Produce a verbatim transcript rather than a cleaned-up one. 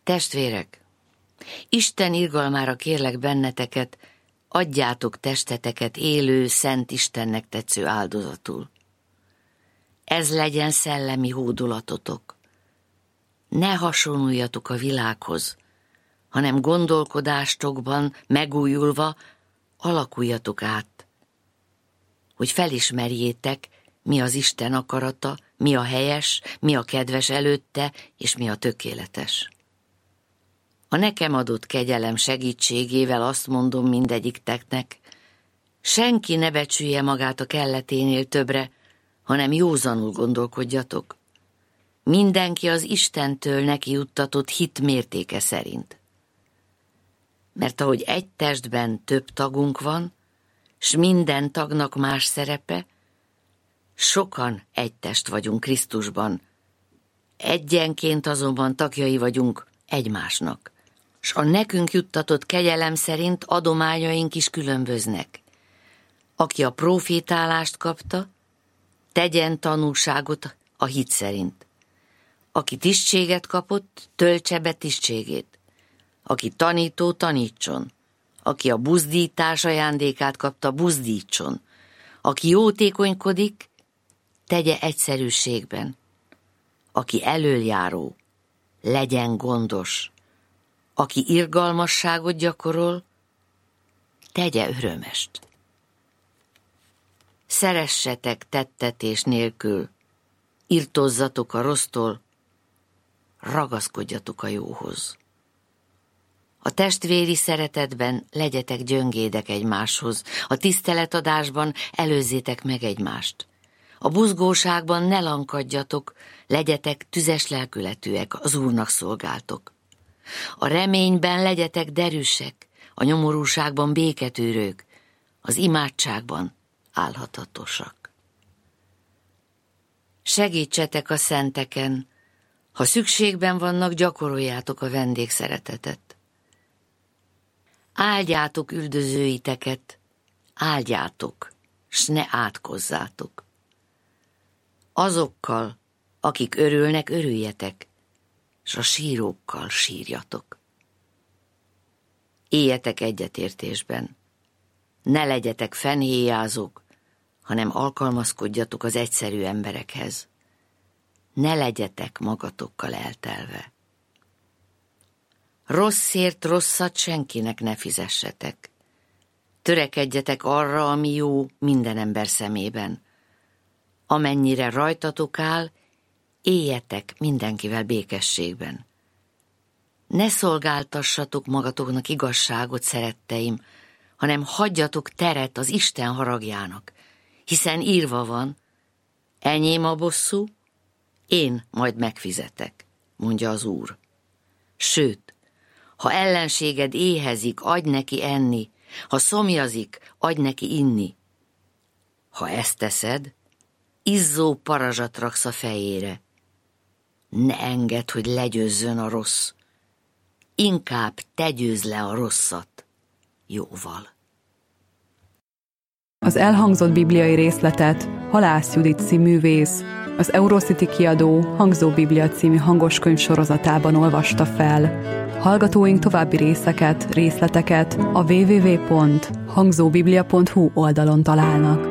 Testvérek, Isten irgalmára kérlek benneteket, adjátok testeteket élő, szent Istennek tetsző áldozatul. Ez legyen szellemi hódolatotok. Ne hasonluljatok a világhoz, hanem gondolkodástokban megújulva alakuljatok át, hogy felismerjétek, mi az Isten akarata, mi a helyes, mi a kedves előtte, és mi a tökéletes. A nekem adott kegyelem segítségével azt mondom mindegyikteknek, senki ne becsülje magát a kelleténél többre, hanem józanul gondolkodjatok. Mindenki az Istentől neki juttatott hit mértéke szerint. Mert ahogy egy testben több tagunk van, s minden tagnak más szerepe, sokan egy test vagyunk Krisztusban, egyenként azonban tagjai vagyunk egymásnak, s a nekünk juttatott kegyelem szerint adományaink is különböznek. Aki a profétálást kapta, tegyen tanúságot a hit szerint. Aki tisztséget kapott, töltse be tisztségét. Aki tanító, tanítson. Aki a buzdítás ajándékát kapta, buzdítson. Aki jótékonykodik, tegye egyszerűségben. Aki elöljáró, legyen gondos. Aki irgalmasságot gyakorol, tegye örömest. Szeressetek tettetés nélkül, irtózzatok a rossztól, ragaszkodjatok a jóhoz. A testvéri szeretetben legyetek gyöngédek egymáshoz, a tiszteletadásban előzzétek meg egymást. A buzgóságban ne lankadjatok, legyetek tüzes lelkületűek, az Úrnak szolgáltok. A reményben legyetek derűsek, a nyomorúságban béketűrők, az imádságban álhatatosak. Segítsetek a szenteken, ha szükségben vannak, gyakoroljátok a vendégszeretetet. Áldjátok üldözőiteket, áldjátok, s ne átkozzátok. Azokkal, akik örülnek, örüljetek, s a sírókkal sírjatok. Éljetek egyetértésben, ne legyetek fenhéjázók, hanem alkalmazkodjatok az egyszerű emberekhez. Ne legyetek magatokkal eltelve. Rosszért rosszat senkinek ne fizessetek. Törekedjetek arra, ami jó minden ember szemében. Amennyire rajtatok áll, éljetek mindenkivel békességben. Ne szolgáltassatok magatoknak igazságot, szeretteim, hanem hagyjatok teret az Isten haragjának, hiszen írva van, enyém a bosszú, én majd megfizetek, mondja az Úr. Sőt, ha ellenséged éhezik, adj neki enni, ha szomjazik, adj neki inni. Ha ezt teszed, izzó parazsat raksz a fejére. Ne engedd, hogy legyőzzön a rossz. Inkább te győzd le a rosszat jóval. Az elhangzott bibliai részletet Halász Judit cíművész, az Eurocity kiadó Hangzó Biblia című hangoskönyv sorozatában olvasta fel. Hallgatóink további részeket, részleteket a double-u double-u double-u pont hangzóbiblia pont hu oldalon találnak.